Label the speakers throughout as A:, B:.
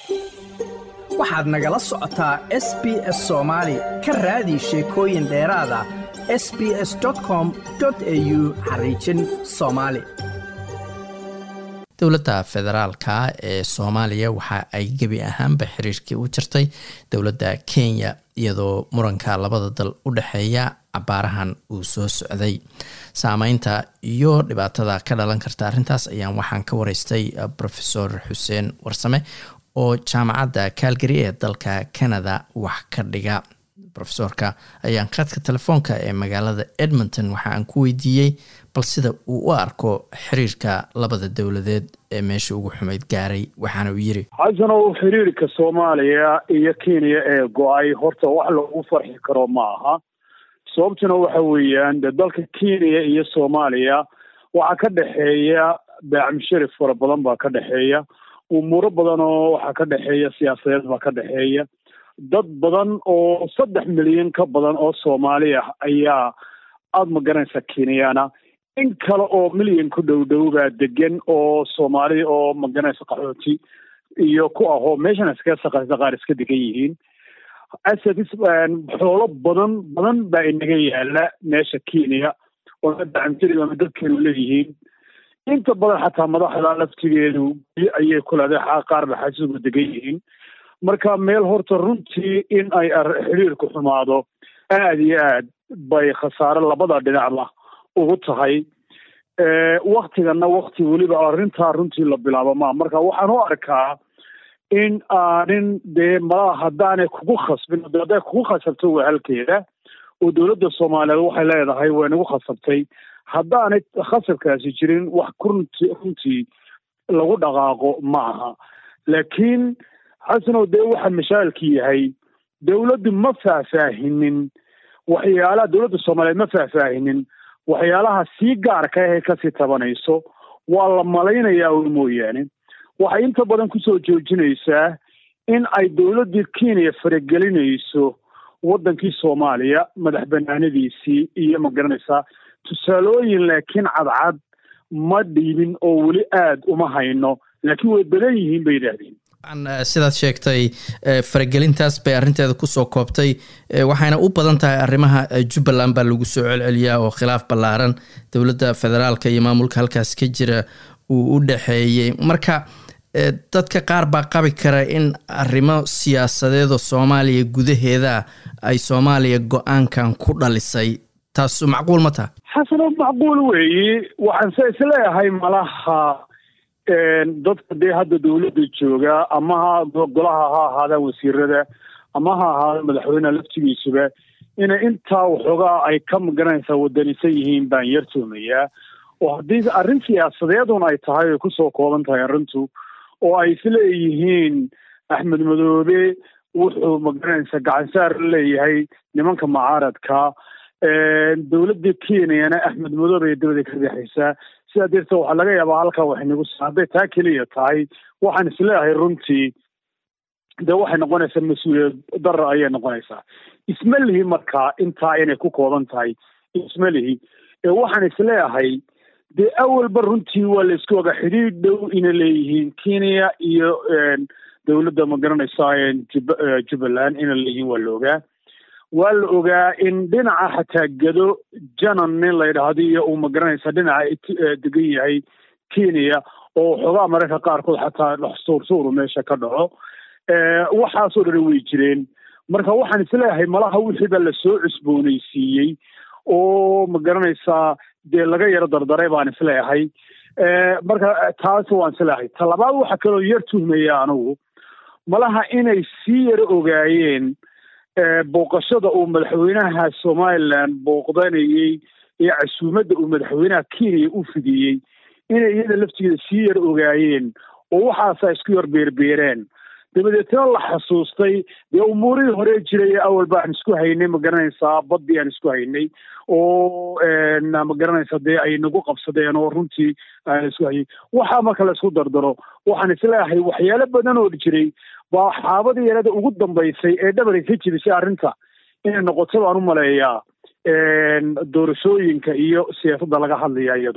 A: waxaad nagala socotaa SBS Soomaali ka raadi sheekooyin dheeraad ah sbs.com.au/Somali.
B: dowladda federaalka ee Soomaaliya waxa ay gebi ahaanba xiriirkii u jirtay dowladda Kenya iyadoo muranka labada dal u dhaxeeya cabaarahan uu soo socday. Saameynta iyo dhibaatada ka dhalan karta arrintaas ayaan waxaan ka wareystay Professor Xuseen Warsame oo jaamacadda Calgary ee dalka Canada wax ka dhiga. Professorka ayaan khadka telefoonka ee magaalada Edmonton waxa aan ku weydiiyey bal sida uu u arko xiriirka labada dowladeed ee meesha ugu xumeyd gaaray. waxaana uu yiri
C: xasanow xiriirka Soomaaliya iyo Kenya ee go'ay horta wax lagu farxi karo ma aha. sababtuna waxa weeyaan dalka Kenya iyo Soomaaliya waxa ka dhaxeeya baamshari fara badan baa ka dhaxeeya, umuro badan oo waxa ka dhaxeeya siyaasadeed baa ka dhaxeeya. dad badan oo 3 milyan ka badan oo Soomaali ah ayaa aad ma garanaysa Kenyana, in kale oo milyan ku dhowdhowba degan oo Soomaali oo ma garanaysa qaxooti iyo ku ahoo meeshan iska qaar iska degan yihiin. asadis xoolo badan baa inaga yaala meesha Kenya oo dadka dadkeenu leeyihiin. inta badan xataa madaxda laftigeedu ayay ku leedahay qaar ba xasuuba degan yihiin. marka meel horta runtii in ay xiriirku xumaado aad iyo aad bay khasaare labada dhinacba ugu tahay. waqtigana waqti waliba arrintaa runtii la bilaabo ma marka waxaan u arkaa in aanin dee malaha haddaanay kugu khasbin, hadday kugu khasabto waa halkeeda oo dowladda Soomaaliyeed waxay leedahay way nagu khasabtay. haddaanay khasabkaasi jirin wax runtii lagu dhaqaaqo ma aha. laakiin xasanow dee waxa mashaalkii yahay dowladdu ma faahfaahinin waxyaalaha, dowladda Soomaaliyeed ma faahfaahinin waxyaalaha sii gaarka ah ee kasii tabanayso. waa la malaynayaa oo mooyaane waxay inta badan kusoo joojinaysaa in ay dowladda Kenya faragelinayso wadankii Soomaaliya madax banaanadiisii iyo ma garanaysaa tusaalooyin laakiin cadcad ma dhiibin oo weli aad uma hayno, laakiin way badan yihiin bay yidhaahdeen.
B: sidaad sheegtay faragelintaas bay arrinteeda kusoo koobtay, waxayna u badan tahay arrimaha Jubbaland baa lagu soo celceliyaa oo khilaaf ballaaran dowladda federaalka iyo maamulka halkaas ka jira uu u dhaxeeyay. marka dadka qaar baa qabi kara in arrimo siyaasadeed oo Soomaaliya gudaheeda ay Soomaaliya go'aankan ku dhalisay. taas macquul ma tahay?
C: xasano macquul weeye. waxaan isleeyahay malaha dadka dee hadda dowladda jooga ama golaha ha ahaadaan wasiirada ama ha ahaadaan madaxweynaha laftigiisuba inay intaa waxoogaa ay ka magaranaysaa wadanisan yihiin baan yartoomayaa. oo haddii arrin siyaasadeedun ay tahay ay kusoo kooban tahay arrintu oo ay isleeyihiin Axmed Madoobe wuxuu magaranaysaa gacansaar leeyahay nimanka mucaaradka, dowladda Kenyana Axmed Madoobe dowladda ka bixaysa. sidaa darteed waxaa laga yaabaa halkaa wax nagu hadday taa keliya tahay waxaan isleeyahay runtii dee waxay noqonaysaa mas-uuliyad darra ayay noqonaysaa. isma lihi markaa intaa inay ku kooban tahay isma lihi. waxaan isleeyahay dee awalba runtii waa la isku ogaa xidhiir dhow inay leeyihiin Kenya iyo dowladda ma garanaysaa Jubbaland inay leeyihiin waa la ogaa in dhinaca xataa gado janan nin la yidhaahdo iyo uu ma garanaysa dhinaca degan yahay Kenya oo xogaa mararka qaarkood xataa suursuuru meesha ka dhaco. waxaasoo dhan way jireen. marka waxaan isleeyahay malaha wixii baa lasoo cusboonaysiiyey oo ma garanaysaa dee laga yaro dardaray baan isleeyahay. marka taas waan isleeyahay. talabaad waxa kaloo yar tuhmaya anigu malaha inay sii yaro ogaayeen booqashada uu madaxweynaha Somaliland booqdanayay iyo casuumadda uu madaxweynaha Kenya u fidiyey inay iyada laftigeeda sii yar ogaayeen oo waxaas isku yar beerbeereen. dabadeetna la xasuustay dee umuurihii hore jiray awal baan isku haynay ma garanaysaa badii aan isku haynay oo ma garanaysaa dee ay nagu qabsadeen oo runtii aan isku hayay. waxaa marka la isku dardaro waxaan isleeyahay waxyaalo badan oo jiray baa xaabadii yarada ugu dambaysay ee dhabarka ka jibisay arrinta inay noqoto baan u maleeyaa doorashooyinka iyo siyaasadda laga hadlaya iyaduna.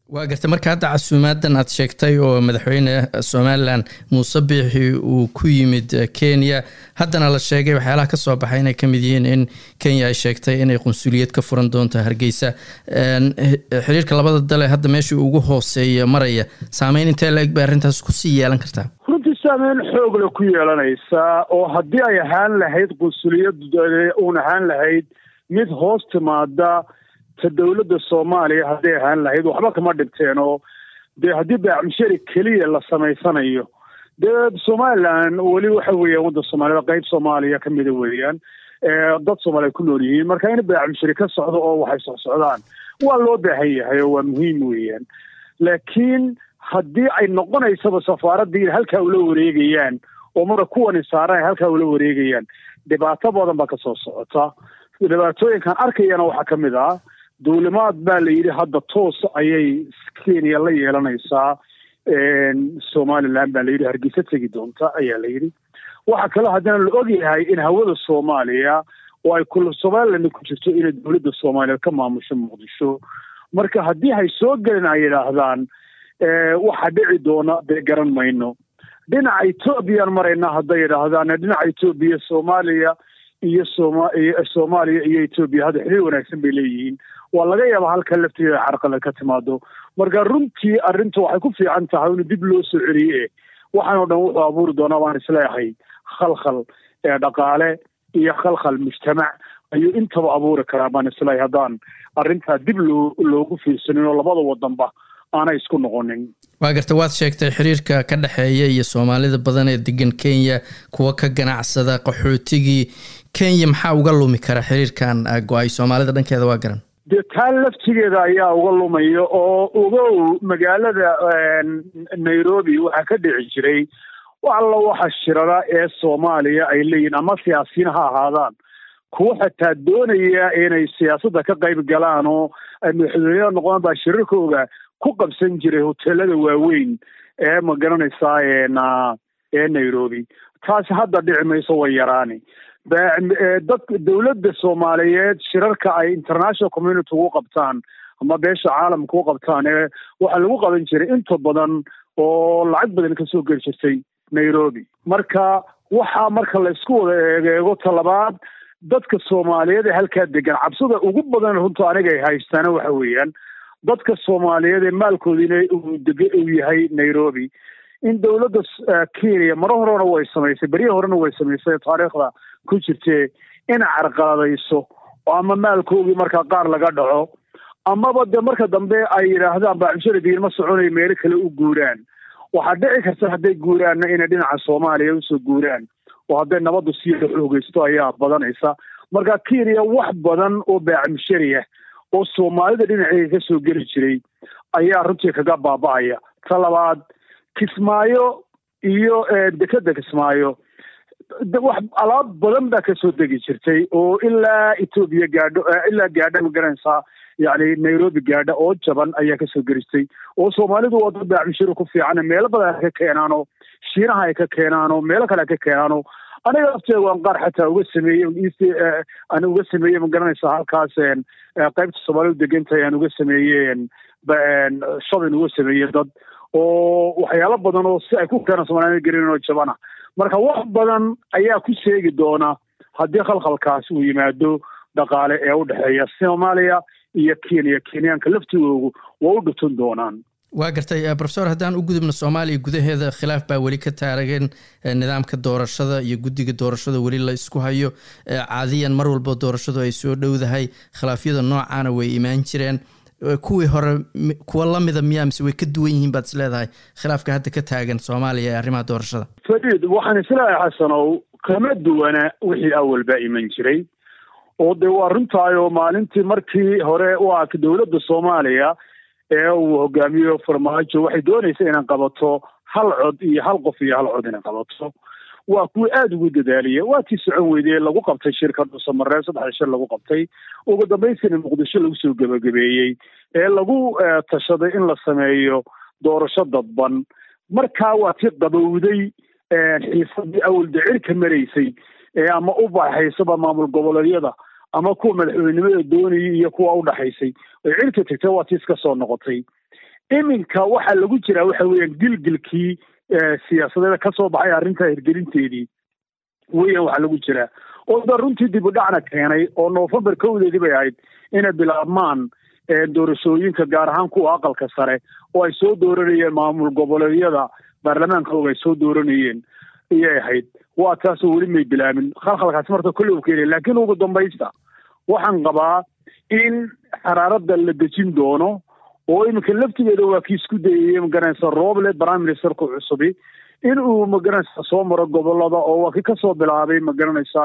B: waa gartay marka hadda casuumaadan aad sheegtay oo madaxweyne Somaliland Muuse Biixi uu ku yimid Kenya haddana la sheegay waxyaalaha ka soo baxay inay kamid yihiin in Kenya ay sheegtay inay qunsuliyad ka furan doonto Hargeysa xiriirka labada dal ee hadda meeshii ugu hooseeya maraya saameyn intee la eg bay arrintaas ku sii yeelan kartaa
C: runtii saameyn xoog leh ku yeelanaysa oo haddii ay ahaan lahayd qunsuliyad uun ahaan lahayd mid hoos timaada dawladda Soomaaliya haddii ahaan lahayd waxba kama dhibteen oo haddii baacmishari keliya la samaysanayo Somaliland weli waxa weeyaan wadda Soomaaliya qayb Soomaaliya ka mid weeyaan dad Soomaaliya ku nool yihiin marka in baacmishari ka socdo oo waxay socdaan waa loo baahan yahay oo waa muhiim weeyaan laakiin haddii ay noqonaysaba safaaradii halka ula wareegayaan oo marka kuwan saaran halka ula wareegayaan dhibaato badan ba ka soo socota dhibaatooyinkan arkayana waxa kamid ah duulimaad baa la yidhi hadda toos ayay Kenya la yeelanaysaa Somaliland baa la yidhi Hargeysa tegi doonta ayaa la yidhi waxa kale haddana la ogyahay in hawada Soomaaliya oo ay kullu Somaliland ku jirto in dawladda Soomaaliya ka maamusho Muqdisho marka haddii ay soo galeen ay yiraahdaan waxa dhici doona de garan mayno dhinaca Ethiopia marayna hadday yiraahdaan dhinaca Ethiopia Soomaaliya iyo Soomaaliya iyo Ethiopia hada xiriir wanaagsan bay leeyihiin waa laga yaabaa halka lafteeda carqalad ka timaado marka runtii arrintu waxay ku fiican tahay in dib loo soo celiyo waxaan oo dhan wuxuu abuuri doonaa waan isleeyahay khalkhal dhaqaale iyo khalkhal mujtamac ayuu intaba abuuri karaa baan isleeyahay haddaan arrintaa dib loogu fiirsanin oo labada wadanba aanay isku noqonin
B: waa gartay waad sheegtay xiriirka ka dhaxeeya iyo Soomaalida badan ee degan Kenya kuwa ka ganacsada qaxootigii Kenya maxaa uga lumi kara xiriirkan go'ay Soomaalida dhankeeda waa garan
C: taan laftigeeda ayaa uga lumaya oo ugow magaalada Nairobi waxa ka dhici jiray waxa shirada ee Soomaaliya ay leeyihiin ama siyaasiyiin ha ahaadaan kuwa xataa doonaya inay siyaasadda ka qayb galaan oo ay madaxweyne noqdaan baa shirarkooda ku qabsan jiray hoteelada waaweyn ee ma garanaysaa ee Nairobi taas hadda dhici mayso way yaraani dadka dawladda Soomaaliyeed shirarka ay international community ugu qabtaan ama beesha caalamka ugu qabtaan waxa lagu qaban jiray inta badan oo lacag badan ka soo gali jirtay Nairobi marka waxa marka la isku wada eego talabaad dadka Soomaaliyeed ee halka degan cabsida ugu badan runta aniga ay haystaan waxa weeyaan dadka Soomaaliyeed ee maalkoodina uu yahay Nairobi in dawladda Kenya mar horena way samaysay bariya horena way samaysay taariikhda ku jirtay in carqaladayso ama maalkoodii marka qaar laga dhaco ama bada marka dambe ay yiraahdaan baacshiradiin ma soconay meel kale u guuraan waxa dhici karta haday guuraan in dhinaca Soomaaliya u soo guuraan oo haday nabadu sii xoogaysto ayaa badanaysa marka Kenya wax badan oo baacshiriya oo Soomaalida dhinaceeda ka soo gali jiray ayaa runtii kaga baaba'aya talabaad Kismaayo iyo dekada Kismaayo wax alaab badan baa ka soo degi jirtay oo ilaa Ethiopia gaadho ma garanaysaa yani Nairobi gaadho oo jaban ayaa ka soo gelistay oo Soomaalidu wada baacmishir ku fiican meel badan ka keenaano Shiinaha ay ka keenaano meel kale ka keenaano aniga afteedu waan qaar xataa uga sameeyay ma garanaysaa halkaas qaybta Soomaalidu degantay aan uga sameeyeen shopping uga sameeyay dad oo waxyaalo badan oo si ay ku keenaan Soomaalida garin oo jabana marka wax badan ayaa ku sheegi doona haddii khalkhalkaas uu yimaado dhaqaale ee u dhaxeeya Soomaaliya iyo Kenyaanka laftigoodu waa u dhutun doonaan
B: waa gartay professor haddaan u gudubno Soomaaliya gudaheeda khilaaf baa weli ka taagan nidaamka doorashada iyo guddiga doorashada weli la isku hayo caadiyan mar walba doorashadu ay soo dhowdahay khilaafyada noocaana way imaan jireen kuwii hore kuwa lamida miyaa mise way ka duwan yihiin baad isleedahay khilaafka hadda ka taagan Soomaaliya ee arrimaha doorashada
C: fadid waxaan isleeyahay xasanow kama duwana wixii awalba iman jiray oo de waa runtaayoo maalintii markii hore waa dawladda Soomaaliya ee uu hogaamiyo Farmaajo waxay doonaysaa inay qabato hal cod iyo hal qof iyo hal cod inay qabato waa kuwa aad ugu dadaaliyay waa tii socon weydee lagu qabtay shirkadda Soomaaliya 3 shir lagu qabtay ugu dambeystii Muqdisho lagu soo gabagabeeyay ee lagu tashaday in la sameeyo doorasho dadban markaa waa tii qabowday xiisadii awal dicirka maraysay ama u baaxaysaba maamul goboleedyada ama kuwa madaxweynimada doonayay iyo kuwa u dhaxaysay ay cirka tagtay waa tii iska soo noqotay iminka waxaa lagu jiraa waxa weeyaan gilgilkii siyaasadeeda ka soo baxay arrinta hirgelinteedii weeyaan waxaa lagu jiraa oo da runtii dib u dhacna keenay oo November 2 bay ahayd inay bilaabmaan doorashooyinka gaar ahaan kuwa aqalka sare oo ay soo dooranayeen maamul goboleedyada baarlamaanka oo ay soo dooranayeen iyay ahayd waa taas weli may bilaabin khalkhalkaas marka kulli uu keenay laakiin ugu dambaysta waxaan qabaa in xaraaradda la dejin doono oo iminka laftigeeda waa kii isku dayay magaranaysa Roble prime minister ku cusubi in uu magaranaysa soo maro gobolada oo waa kii ka soo bilaabay magaranaysa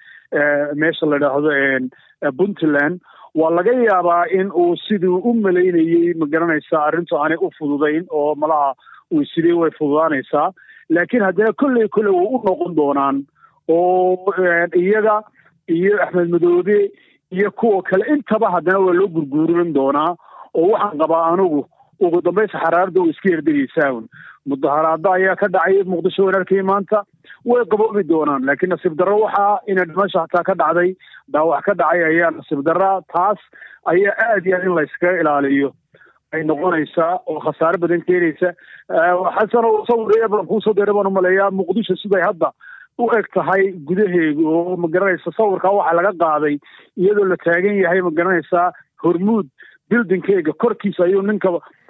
C: meesha la yiraahdo Puntland waa laga yaabaa in uu sidii u maleynayay magaranaysa arrintu aanay u fududayn oo malaha uu sidii way fududaanaysaa laakiin haddana kolley uu u noqon doonaan oo iyaga iyo Axmed Madoobe iyo kuwa kale intaba haddana waa loo gurguurin doonaa oo waxaan qabaa anigu ugu dambaysa xaraaradda uu iska yardagaysaa mudaharaada ayaa ka dhacay Muqdisho wararkii maanta way qaboobi doonaan laakiin nasiib darro waxaa in dhimasho xataa ka dhacday dhaawac ka dhacay ayaa nasiib darro taas ayaa aad iyo aad in la iskaga ilaaliyo ay noqonaysaa oo khasaare badan keenaysa xasan oo sawiraya baan ku soo diray baan u maleeyaa Muqdisho siday hadda u eg tahay gudaheedu oo magaranaysa sawirka waxa laga qaaday iyadoo la taagan yahay magaranaysa Hormuud buildingkeega korkiisa ayuu ninka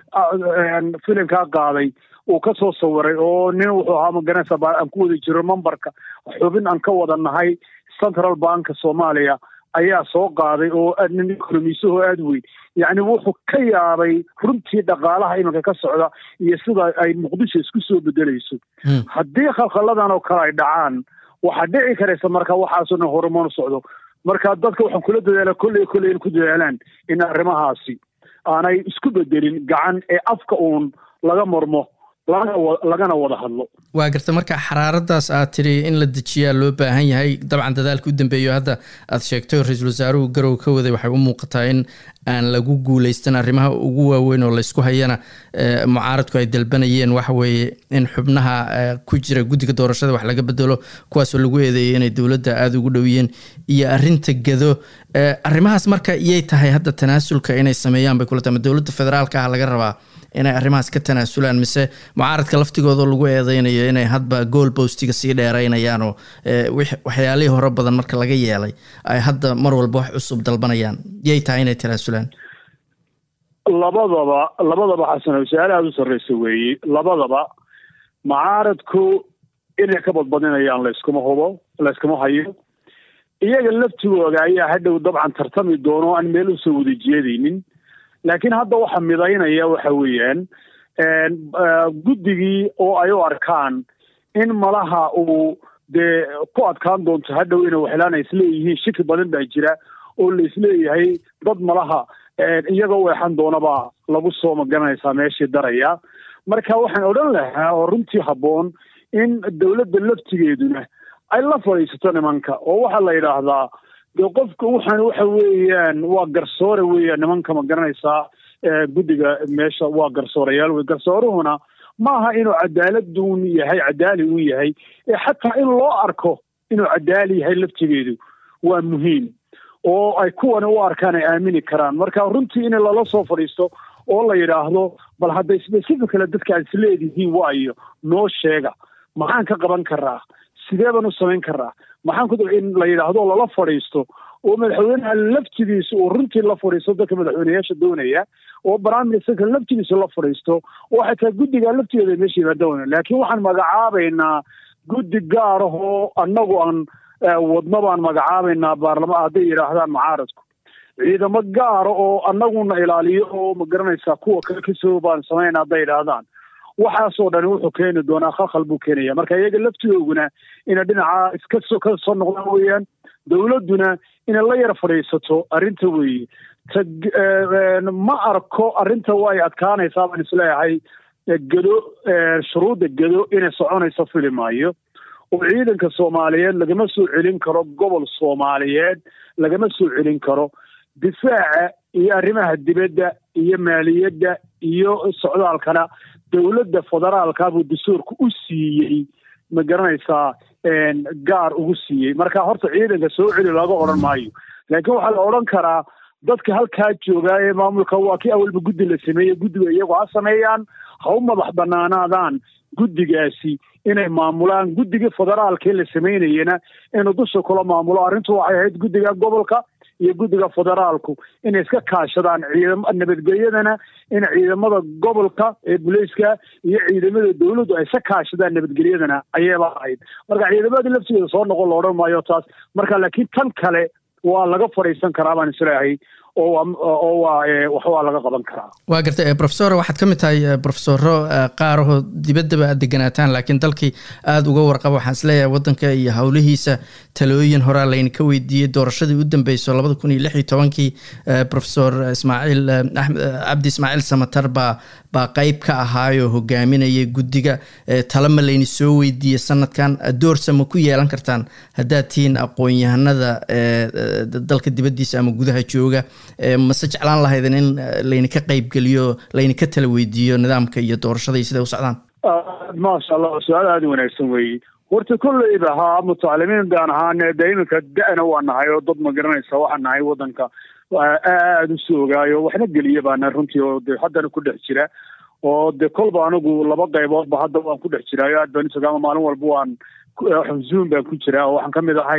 C: filimka qaaday uu ka soo sawiray oo nin wuxuu ahaa magaranaysa aan ku wada jiro memberka xubin aan ka wada nahay Central Bank Soomaaliya ayaa soo qaaday oo nin economist-oo aad weyn yani wuxuu ka yaabay runtii dhaqaalaha iminka ka socda iyo sida ay Muqdisho isku soo bedelayso haddii khalkhaladan oo kale ay dhacaan waxa dhici karaysa marka waxaasoo hormoon socdo marka dadka waxaan kula dadaalaa kolley in ku dadaalaan in arrimahaasi aanay isku bedelin gacan ee afka uun laga marmo lagana wada hadlo
B: waa garta marka xaraaraddaas aad tiri in la dejiyaa loo baahan yahay dabcan dadaalka u dambeeyo hadda aad sheegtay ra'iisul wasaaruhu garow ka waday waxay u muuqataa in aan lagu guuleystan arrimaha ugu waaweyn oo la isku hayana mucaaradku ay dalbanayeen waxa weeye in xubnaha ku jira guddiga doorashada wax laga bedelo kuwaasoo lagu eedeeyay inay dowladda aada ugu dhowiyeen iyo arrinta gado arrimahaas marka iyay tahay hadda tanaasulka inay sameeyaan bay kula tahay dowladda federaalka ah laga rabaa inay arrimahaas ka tanaasulaan mise mucaaradka laftigooda lagu eedeynayo inay hadba goal postiga sii dheeraynayaan oo waxyaalihii hore badan marka laga yeelay ay hadda mar walba wax cusub dalbanayaan yay tahay inay tanaasulaan
C: labadaba xasan su'aal aad u sarreysa weeye labadaba mucaaradku inay ka badbadinayaan layskuma hayo iyaga laftigooda ayaa hadhow dabcan tartami doono aan meel u soo wada jeedaynin laakiin hadda waxa midaynaya waxa weeyaan guddigii oo ay u arkaan in malaha uu dee ku adkaan doonto hadhow inay waxlaan isleeyihiin shaki badan baa jira oo la isleeyahay dad malaha iyagoo weexan doonaba lagu soo magaranaysaa meeshii daraya marka waxaan odhan lahaa oo runtii habboon in dowladda laftigeeduna ay la fadhiisato nimanka oo waxaa la yidhaahdaa dee qofka waxaan waxa weeyaan waa garsoore weeyaan nimanka ma garanaysaa guddiga meesha waa garsoorayaal wey garsooruhuna maaha inuu cadaalad uun yahay cadaali uun yahay xataa in loo arko inuu cadaali yahay laftigeedu waa muhiim oo ay kuwani u arkaan ay aamini karaan marka runtii in lala soo fadhiisto oo la yidhaahdo bal hadday specifically dadka aad isleedihiin waayo noo sheega maxaan ka qaban karaa sidee baan u samayn karaa maxaan ku in la yidhaahdo lala fadhiisto oo madaxweynaha laftigiisa uu runtii la fadhiisto dadka madaxweynayaasha doonaya oo prime ministerka laftigiisa la fadhiisto oo xataa guddiga laftigeeda meesha yimaadona laakiin waxaan magacaabaynaa guddi gaar ah oo annagu aan wadno baan magacaabaynaa baarlamaan hadday yidhaahdaan mucaaradku ciidamo gaara oo annaguna ilaaliyo oo ma garanaysaa kuwa kale kasoo baan samaynaa hadday yidhaahdaan waxaasoo dhani wuxuu keeni doonaa khalkhal buu keenaya marka iyaga laftigooguna inay dhinaca ka soo noqdaan weeyaan dowladduna inay la yar fadhiisato arrinta weeye ma arko arrinta way adkaanaysaa baan isleeyahay gedo shuruudda gedo inay soconayso fili maayo oo ciidanka Soomaaliyeed lagama soo celin karo gobol Soomaaliyeed lagama soo celin karo difaaca iyo arrimaha dibadda iyo maaliyadda iyo socdaalkana dowladda federaalka buu dastuurku u siiyay ma garanaysaa gaar ugu siiyay marka horta ciidanka soo celi laga oran maayo laakiin waxa la oran karaa dadka halkaa joogaa ee maamulka waa kii awalba guddi la sameeyey guddiga iyagu ha sameeyaan ha u madax banaanaadaan guddigaasi inay maamulaan guddiga federaalka la sameynayana inuu dusha kula maamulo arrintu waxay ahayd guddiga gobolka iyo guddiga federaalku inay iska kaashadaan nabadgelyadana in ciidamada gobolka ee booliiska iyo ciidamada dawladdu ay iska kaashadaan nabadgelyadana ayayba ahayd marka ciidamada laftigeeda soo noqon la odhan maayo taas marka laakiin tan kale waa laga fadhiisan karaa baan isleeyahay waa laga qaban karaa.
B: waa gartay professor waxaad ka mid tahay professoro qaarahoo dibaddaba aad deganaataan laakiin dalkii aada uga warqaba waxaan isleeyahay waddanka iyo howlihiisa talooyin horaa laydinka weydiiyey doorashadii u dambeyso 2016 professor cabdi ismaaciil samatar baa qayb ka ahaayoo hogaaminayay guddiga talama layni soo weydiiyey sanadkan doorsa ma ku yeelan kartaan haddaad tihiin aqoon-yahanada dalka dibaddiisa ama gudaha jooga mase jeclaan lahaydeen in laydinka qaybgeliyo laydinka tala weydiiyo nidaamka iyo doorashada iyo siday u socdaan?
C: maasha allah su-aal aada wanaagsan weeye horta kolleyba haa mutacalimiin baan ahaane dee iminka da-na waa nahay oo dad ma garanaysa waxaan nahay waddanka aada u soogaayo waxna geliya baana runtii oo de haddana ku dhex jira oo de kolba anigu 2 qayboodba hadda waan ku dhex jiraayo aad baan isogaama maalin walba waan zoom baan ku jiraa oo waxaan kamid ahay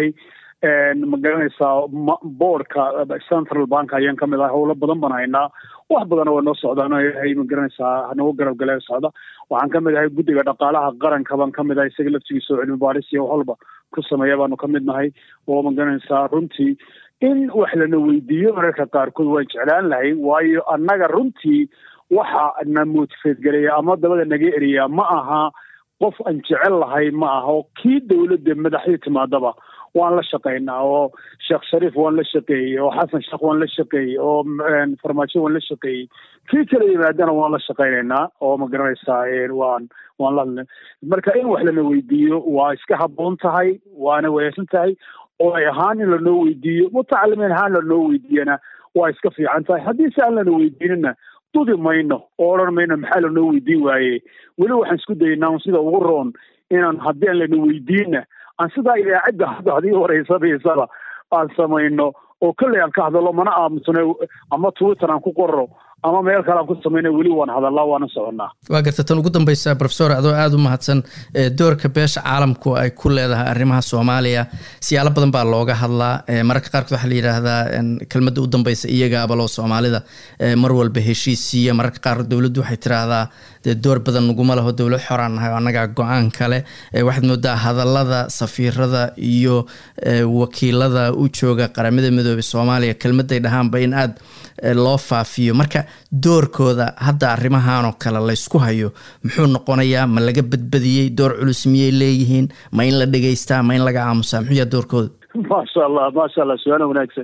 C: ma garanaysaa boardka central bank ayaan kamid ahay howlo badan baan haynaa wax badan oo noo socdaan ma garanaysaa nagu garab galee socda waxaan kamid ahay guddiga dhaqaalaha qaranka baan kamid ahay isaga laftigiisa oo cilmi baaris iyo walba ku sameeya baanu kamid nahay oo ma garanaysaa runtii in wax lana weydiiyo mararka qaarkood waan jeclaan lahay waayo annaga runtii waxa na motivate gareeya ama dabada naga eriya ma aha qof aan jecel lahay ma aha oo kii dawladda madaxdii timaadaba waan la shaqaynaa oo sheekh shariif waan la shaqeeyey oo xasan sheekh waan la shaqeeyey oo farmaajo waan la shaqeeyey kii kala yimaadana waan la shaqaynaynaa oo ma garanaysaa waan la marka in wax lana weydiiyo waa iska habboon tahay waana wanaagsan tahay oo ay ahaan in lanoo weydiiyo mutacalimiin ahaan lanoo weydiiyana waa iska fiican tahay haddii si aan lana weydiinina dudi mayno oo odhan mayno maxaa lanoo weydiin waaye weli waxaan isku daynaa sida ugu roon inaan haddii aan lana weydiinna aan sidaa idaacadda hadda hadii horeysadisaba aan samayno oo kolley aan ka hadalo mana aamusno ama Twitter aan ku qorro ama meel kale aan ku samayno weli waan hadalaa waana soconaa.
B: waa garta tan ugu dambaysa professor adoo aada u mahadsan doorka beesha caalamku ay ku leedahay arrimaha Soomaaliya siyaalo badan baa looga hadlaa mararka qaarkood waxaa la yiraahdaa kelmadda u dambaysa iyaga abaloo Soomaalida mar walba heshiisiya mararka qaar dawladdu waxay tiraahdaa door badan naguma laho dawlad xoraan nahay oo annaga go'aan kale waxaad moodaa hadallada safiirada iyo wakiilada u jooga qaramada midoobay Soomaaliya kelmaday dhahaanba in aad loo faafiyo marka doorkooda hadda arrimahan oo kale la isku hayo muxuu noqonayaa ma laga badbadiyay door culus miyay leeyihiin ma in la dhageystaa ma in laga aamusaa muxuu yahay doorkooda?
C: maasha allah su'aal wanaagsan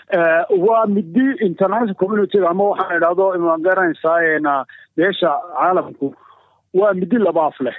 C: waa midi international community ama waxaan idhaahdo ma garanaysaa beesha caalamku waa midi labaaf leh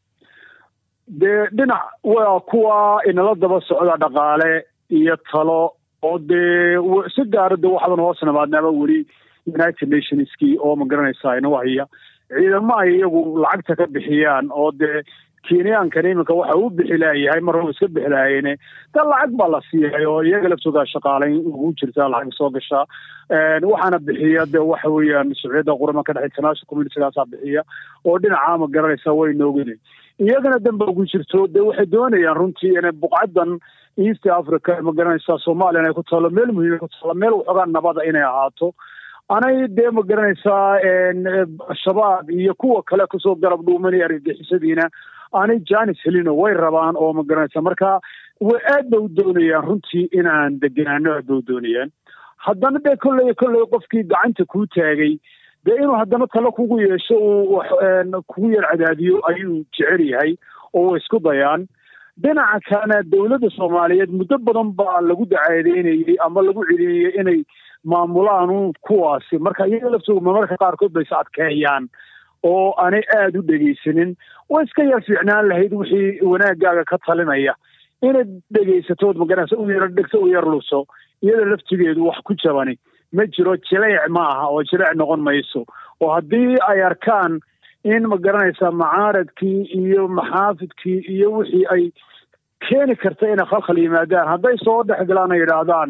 C: dee dhinac waa kuwa inala daba socda dhaqaale iyo talo oo dee si gaara de waxadan hoos namaadnaaba weli United Nationskii oo ma garanaysaa inuu haya ciidamo ay iyagu lacagta ka bixiyaan oo dee Kenyaankan iminka waxa uu bixi laayahay mar uu iska bixi laayeen tan lacag baa la siiyay oo iyaga laftooda shaqaalayn ugu jirta lacag soo gasha waxaana bixiya de waxa weeyaan Sacuudiga qurama ka dhaxay international community-gaas bixiya oo dhinaca ma garanaysaa way noogeen iyagana danba ugu jirto de waxay doonayaan runtii inay buqcadan East Africa ma garanaysaa Soomaaliya ay ku taalo meel muhiim ku taalo meel waxoogaa nabada inay ahaato anay de ma garanaysaa shabaab iyo kuwa kale ku soo garab dhuumanay argagixisadiina anay Janice Helino way rabaan oo ma garanaysaa marka way aad u doonayaan runtii inaan deganaano aad u doonayaan haddana de kolley qofkii gacanta ku taagay de inuu haddana talo kugu yeesho kugu yar cadaadiyo ayuu jecel yahay oo isku dayaan dhinaca kana dawladda Soomaaliyeed muddo badan baa lagu dacaadeynayay ama lagu celiyay inay maamulaan kuwaasi marka iyaga laftooda mararka qaarkood bay adkeeyaan oo aanay aad u dhageysanin way iska yar fiicnaan lahayd wixii wanaagaaga ka talinaya inaad dhageysatood ma garanaysa u yar dhegso u yar luso iyada laftigeedu wax ku jabani ma jiro jileec ma aha oo jileec noqon mayso oo haddii ay arkaan in ma garanaysaa macaaradkii iyo maxaafidkii iyo wixii ay keeni karta inay khalkhal yimaadaan hadday soo dhexgalaan ay yidhaahdaan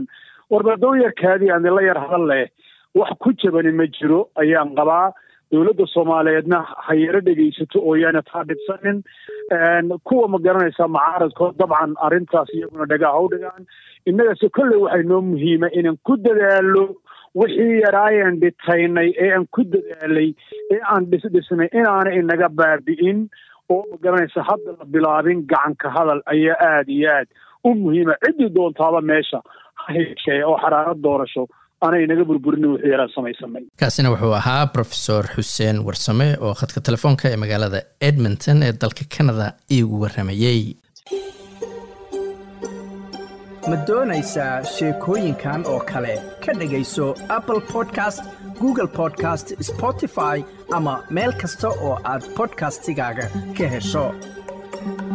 C: warbadoon yarkaadii aan la yar hadal leh wax ku jabani ma jiro ayaan qabaa. dowladda Soomaaliyeedna hay'ado dhageysato oo yaana taabicsanin kuwa ma garanaysa mucaaradkood dabcan arrintaas iyaguna dhagaa u dhigaan. innaga si kolley waxay noo muhiima inaan ku dadaalo wixii yaraayeen dhitaynay ee aan ku dadaalay ee aan dhisnay inaana inaga baabi'in oo ma garanaysa hadda la bilaabin gacanka hadal ayaa aad iyo aad u muhiima. ciddii doontaaba meesha ha hesheeye oo xaraarad doorasho ana inaga burburin wixii yaraan samaysanay.
B: kaasina wuxuu ahaa Professor Xuseen Warsame oo khadka telefoonka ee magaalada Edmonton ee dalka Canada iigu waramayay.
A: ma doonaysaa sheekooyinkan oo kale ka dhagayso Apple Podcast, Google Podcast, Spotify ama meel kasta oo aad podcastigaaga ka hesho.